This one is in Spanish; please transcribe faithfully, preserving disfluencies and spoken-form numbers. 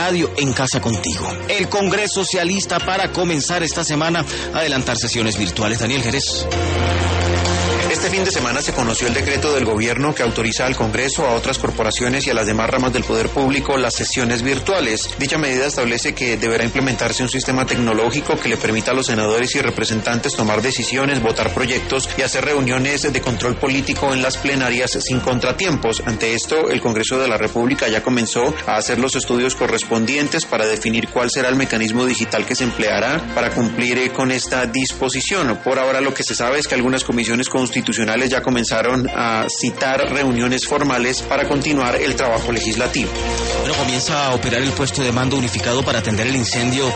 Radio en casa contigo. El Congreso se alista para comenzar esta semana a adelantar sesiones virtuales. Daniel Jerez. Este fin de semana se conoció el decreto del gobierno que autoriza al Congreso, a otras corporaciones y a las demás ramas del poder público las sesiones virtuales. Dicha medida establece que deberá implementarse un sistema tecnológico que le permita a los senadores y representantes tomar decisiones, votar proyectos y hacer reuniones de control político en las plenarias sin contratiempos. Ante esto, el Congreso de la República ya comenzó a hacer los estudios correspondientes para definir cuál será el mecanismo digital que se empleará para cumplir con esta disposición. Por ahora, lo que se sabe es que algunas comisiones constitucionales ya comenzaron a citar reuniones formales para continuar el trabajo legislativo. Bueno, comienza a operar el puesto de mando unificado para atender el incendio